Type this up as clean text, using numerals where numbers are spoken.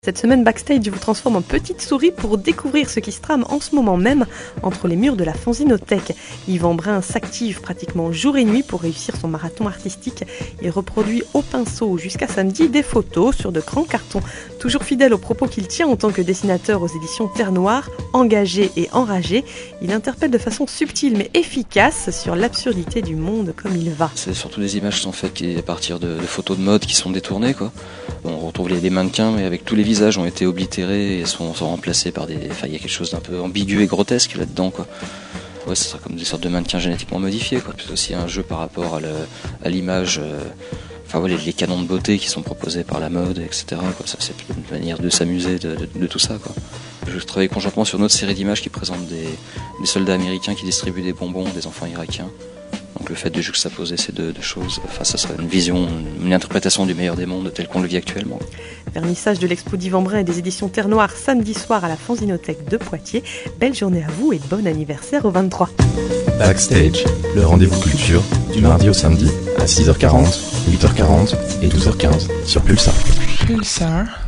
Cette semaine, Backstage vous transforme en petite souris pour découvrir ce qui se trame en ce moment même entre les murs de la Fanzinothèque. Yvan Brun s'active pratiquement jour et nuit pour réussir son marathon artistique. Il reproduit au pinceau jusqu'à samedi des photos sur de grands cartons. Toujours fidèle aux propos qu'il tient en tant que dessinateur aux éditions Terre Noire, engagé et enragé, il interpelle de façon subtile mais efficace sur l'absurdité du monde comme il va. C'est surtout des images qui sont faites à partir de photos de mode qui sont détournées, quoi. On retrouve les mannequins, mais avec tous les visages ont été oblitérés et sont remplacés par des... Enfin, il y a quelque chose d'un peu ambigu et grotesque là-dedans, quoi. Ouais, ce sera comme des sortes de mannequins génétiquement modifiés, quoi. C'est aussi un jeu par rapport à l'image... Enfin, ouais, les canons de beauté qui sont proposés par la mode, etc., quoi. Ça, c'est une manière de s'amuser de tout ça, quoi. Je travaille conjointement sur une autre série d'images qui présente des soldats américains qui distribuent des bonbons des enfants irakiens. Donc le fait de juxtaposer ces deux choses, enfin, ça serait une vision, une interprétation du meilleur des mondes tel qu'on le vit actuellement. Vernissage de l'expo d'Yvan Brun et des éditions Terre Noire samedi soir à la Fanzinothèque de Poitiers. Belle journée à vous et bon anniversaire au 23. Backstage, le rendez-vous culture, du mardi au samedi, à 6h40, 8h40 et 12h15 sur Pulsar. Pulsar.